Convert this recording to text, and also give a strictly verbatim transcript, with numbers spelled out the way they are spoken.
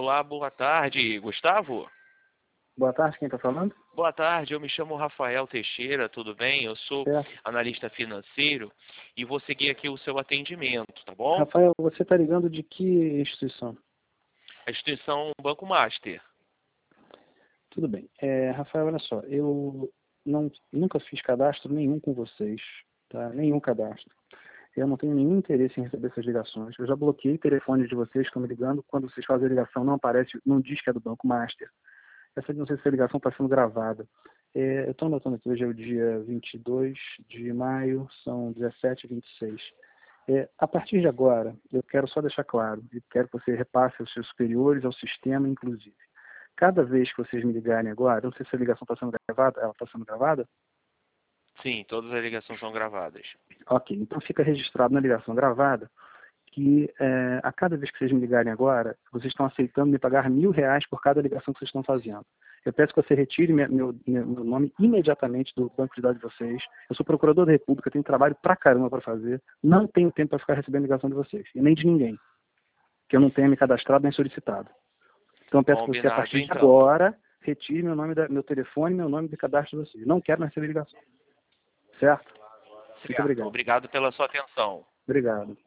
Olá, boa tarde, Gustavo? Boa tarde, quem está falando? Boa tarde, eu me chamo Rafael Teixeira, tudo bem? Eu sou Certo. analista financeiro e vou seguir aqui o seu atendimento, tá bom? Rafael, você está ligando de que instituição? A instituição Banco Master. Tudo bem. É, Rafael, olha só, eu não, nunca fiz cadastro nenhum com vocês, tá? Nenhum cadastro. Eu não tenho nenhum interesse em receber essas ligações. Eu já bloqueei o telefone de vocês que estão me ligando. Quando vocês fazem a ligação, não aparece, não diz que é do Banco Master. Essa, não sei se a ligação está sendo gravada. É, eu estou anotando aqui, hoje é o dia vinte e dois de maio, são dezessete e vinte e seis. É, a partir de agora, eu quero só deixar claro, e quero que você repasse aos seus superiores, ao sistema, inclusive. Cada vez que vocês me ligarem agora, eu não sei se a ligação está sendo gravada, ela está sendo gravada? Sim, todas as ligações são gravadas. Ok, então fica registrado na ligação gravada que é, a cada vez que vocês me ligarem agora, vocês estão aceitando me pagar mil reais por cada ligação que vocês estão fazendo. Eu peço que você retire meu, meu, meu nome imediatamente do banco de dados de vocês. Eu sou procurador da República, tenho trabalho pra caramba para fazer. Não tenho tempo para ficar recebendo ligação de vocês. E nem de ninguém. Que eu não tenha me cadastrado nem solicitado. Então eu peço que você, a Combinado, partir de então. agora, retire meu nome, da, meu telefone e meu nome de cadastro de vocês. Não quero mais receber ligação. Certo? Muito Certo. obrigado. Obrigado pela sua atenção. Obrigado.